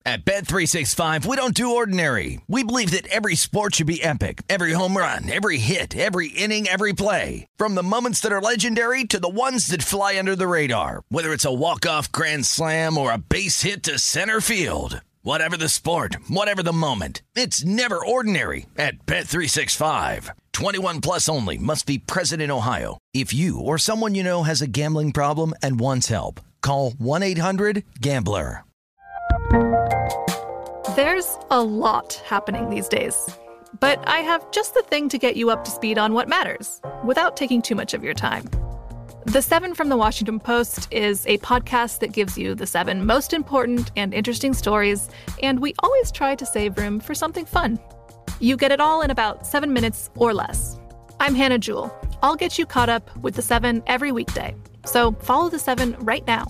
At Bet365, we don't do ordinary. We believe that every sport should be epic. Every home run, every hit, every inning, every play. From the moments that are legendary to the ones that fly under the radar. Whether it's a walk-off grand slam or a base hit to center field. Whatever the sport, whatever the moment. It's never ordinary at Bet365. 21 plus only. Must be present in Ohio. If you or someone you know has a gambling problem and wants help, call 1-800-GAMBLER. There's a lot happening these days, but I have just the thing to get you up to speed on what matters without taking too much of your time. The 7 from the Washington Post is a podcast that gives you the 7 most important and interesting stories, and we always try to save room for something fun. You get it all in about 7 minutes or less. I'm Hannah Jewell. I'll get you caught up with the 7 every weekday. So follow the 7 right now.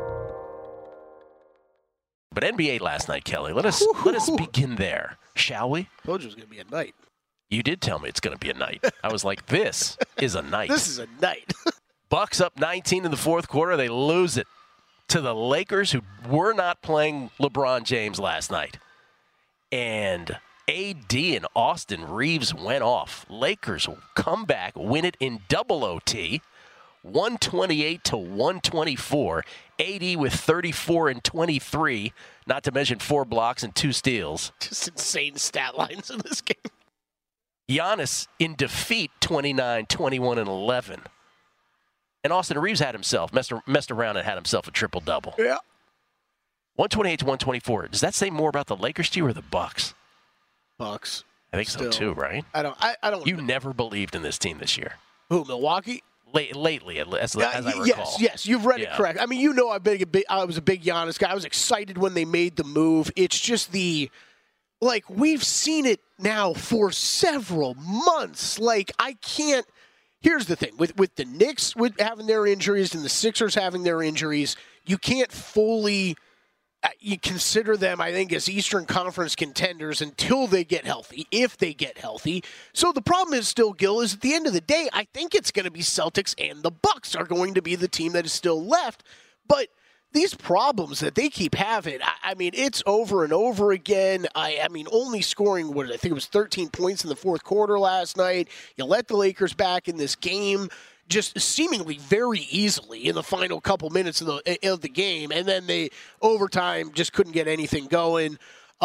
But NBA last night, Kelly. Let us begin there, shall we? I told you it was going to be a night. You did tell me it's going to be a night. I was like, this is a night. This is a night. Bucks up 19 in the fourth quarter. They lose it to the Lakers, who were not playing LeBron James last night. And AD and Austin Reeves went off. Lakers come back, win it in double OT, 128 to 124. AD with 34 and 23, not to mention 4 blocks and 2 steals. Just insane stat lines in this game. Giannis in defeat, 29, 21, and 11. And Austin Reeves had himself, messed around and had himself a triple-double. Yeah. 128 to 124. Does that say more about the Lakers to you or the Bucks? Bucks. I think so too, right? I don't. You never believed in this team this year. Who, Milwaukee? Lately, as I recall. Yes, you've read it correct. I mean, you know, I was a big Giannis guy. I was excited when they made the move. It's just we've seen it now for several months. I can't. Here's the thing with the Knicks with having their injuries and the Sixers having their injuries, you can't fully. You consider them, I think, as Eastern Conference contenders until they get healthy, if they get healthy. So the problem is still, Gil, is at the end of the day, I think it's going to be Celtics and the Bucks are going to be the team that is still left. But these problems that they keep having, I mean, it's over and over again. I mean, only scoring, I think it was 13 points in the fourth quarter last night. You let the Lakers back in this game just seemingly very easily in the final couple minutes of the game, and then they overtime just couldn't get anything going.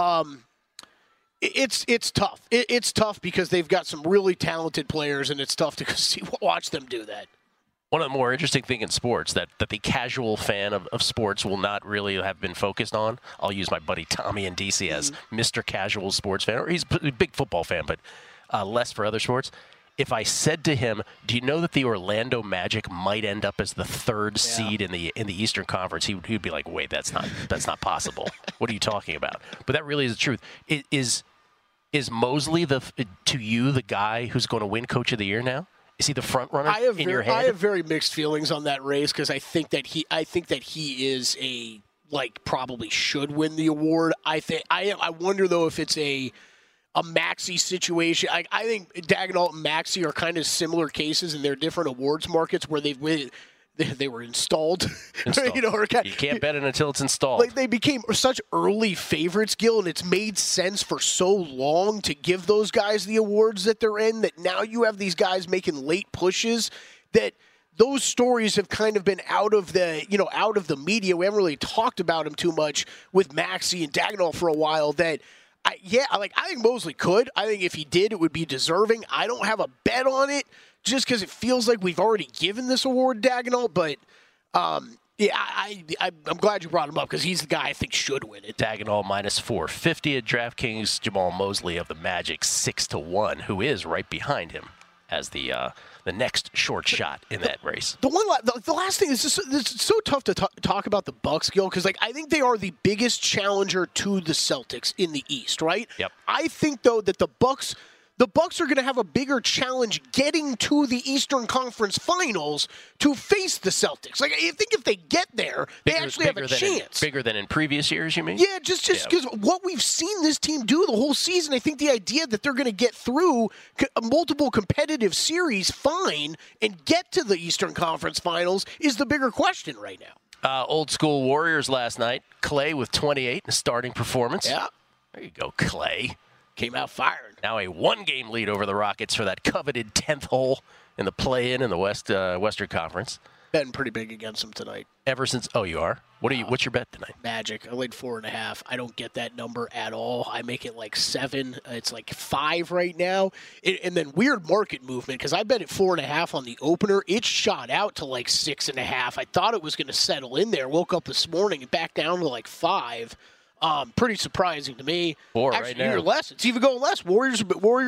It's tough. It's tough because they've got some really talented players, and it's tough to watch them do that. One of the more interesting things in sports that the casual fan of sports will not really have been focused on. I'll use my buddy Tommy in DC as Mr. Casual Sports fan, or he's a big football fan, but less for other sports. If I said to him, do you know that the Orlando Magic might end up as the 3rd seed in the Eastern Conference, he'd be like, wait, that's not possible. What are you talking about? But that really is the truth. Is Mosley, to you, the guy who's going to win Coach of the Year now? Is he the front runner in your head? I have very mixed feelings on that race because I think that he is probably should win the award. I wonder though if it's a Maxey situation. I think Daigneault and Maxey are kind of similar cases in their different awards markets where they were installed. You can't bet it until it's installed. They became such early favorites, Gil, and it's made sense for so long to give those guys the awards that they're in that now you have these guys making late pushes that those stories have kind of been out of the media. We haven't really talked about them too much with Maxey and Daigneault for a while that I think Mosley could. I think if he did, it would be deserving. I don't have a bet on it just because it feels like we've already given this award to Daigneault. But, I'm glad you brought him up because he's the guy I think should win it. Daigneault minus 450 at DraftKings. Jamal Mosley of the Magic 6-1, who is right behind him as the next short shot in that race. The last thing is just it's so tough to talk about the Bucks, Gil, because I think they are the biggest challenger to the Celtics in the East, right? Yep. I think though that the Bucks are going to have a bigger challenge getting to the Eastern Conference Finals to face the Celtics. I think if they get there, they actually have a chance. Bigger than in previous years, you mean? Yeah, just because what we've seen this team do the whole season, I think the idea that they're going to get through multiple competitive series fine and get to the Eastern Conference Finals is the bigger question right now. Old school Warriors last night. Clay with 28 in a starting performance. Yeah. There you go, Clay. Came out firing. Now a 1-game lead over the Rockets for that coveted 10th hole in the play-in in the Western Conference. Betting pretty big against them tonight. Ever since, you are? What's your bet tonight? Magic. I laid 4.5. I don't get that number at all. I make it like 7. It's like 5 right now. And then weird market movement, because I bet at 4.5 on the opener. It shot out to like 6.5. I thought it was going to settle in there. Woke up this morning and back down to like 5. Pretty surprising to me. 4 Actually, right now. Even less. It's even going less. Warriors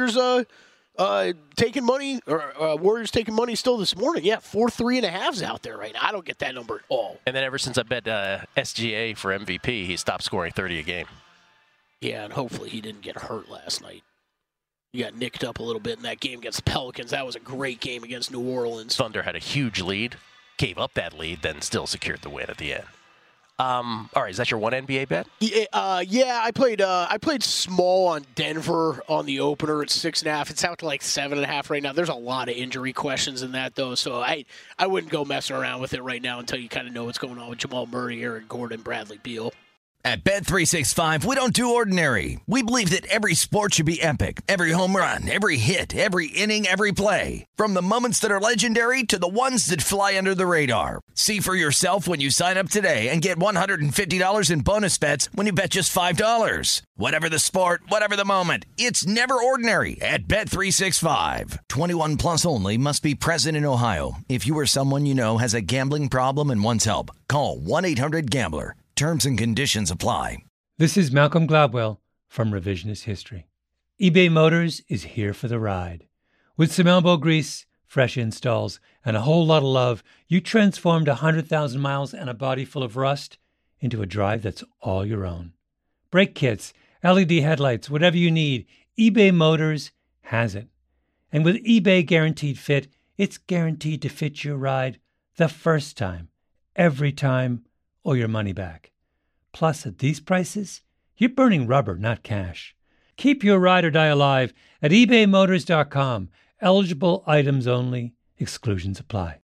taking money, or Warriors taking money still this morning. Yeah, 4 3.5s out there right now. I don't get that number at all. And then ever since I bet SGA for MVP, he stopped scoring 30 a game. Yeah, and hopefully he didn't get hurt last night. He got nicked up a little bit in that game against the Pelicans. That was a great game against New Orleans. Thunder had a huge lead, gave up that lead, then still secured the win at the end. All right, is that your one NBA bet? Yeah, I played small on Denver on the opener at 6.5. It's out to like 7.5 right now. There's a lot of injury questions in that though, so I wouldn't go messing around with it right now until you kind of know what's going on with Jamal Murray, Aaron Gordon, Bradley Beal. At Bet365, we don't do ordinary. We believe that every sport should be epic. Every home run, every hit, every inning, every play. From the moments that are legendary to the ones that fly under the radar. See for yourself when you sign up today and get $150 in bonus bets when you bet just $5. Whatever the sport, whatever the moment, it's never ordinary at Bet365. 21 plus only. Must be present in Ohio. If you or someone you know has a gambling problem and wants help, call 1-800-GAMBLER. Terms and conditions apply. This is Malcolm Gladwell from Revisionist History. eBay Motors is here for the ride. With some elbow grease, fresh installs, and a whole lot of love, you transformed 100,000 miles and a body full of rust into a drive that's all your own. Brake kits, LED headlights, whatever you need, eBay Motors has it. And with eBay Guaranteed Fit, it's guaranteed to fit your ride the first time, every time, or your money back. Plus, at these prices, you're burning rubber, not cash. Keep your ride or die alive at ebaymotors.com. Eligible items only. Exclusions apply.